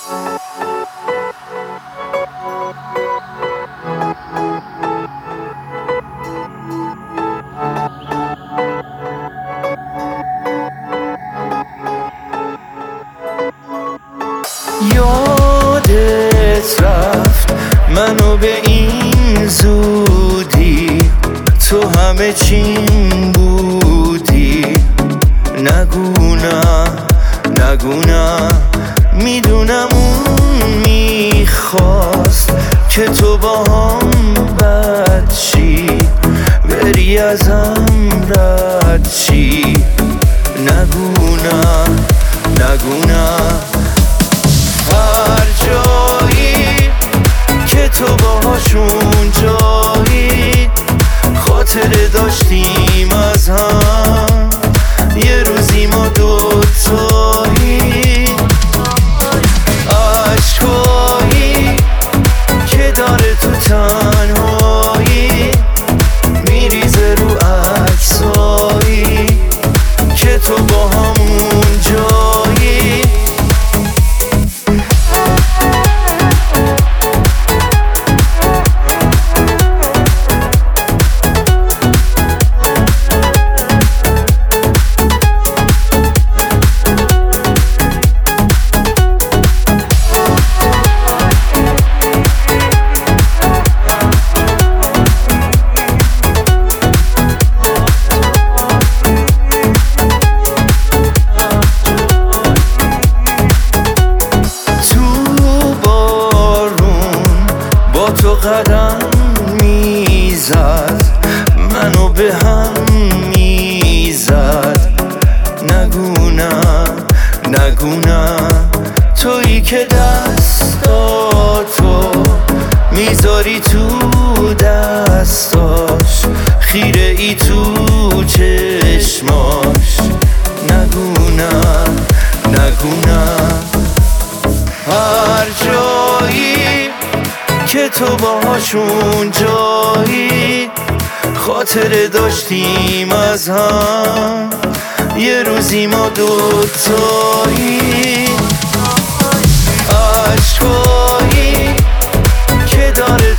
یادت رفت منو به این زودی، تو همه چیم بودی. نگو نه میدونم اون میخواست که تو با هم بد شی، بری ازم رد شی. نگو نه هر جایی که تو باهاشون جایی، خاطره داشتیم از هم، یه روزی ما دوتایی. عشقایی که داره تو تنهایی، میریزه رو عکسایی که تو با همون جایی. تو قدم میزد منو به هم میزد. نگو نه تویی که دستاتو میذاری تو دستاش، خیره ای تو چشماش. نگو نه هر جایی که تو باهاشون جایی، خاطره داشتیم از هم، یه روزی ما دوتایی. عشقایی که داره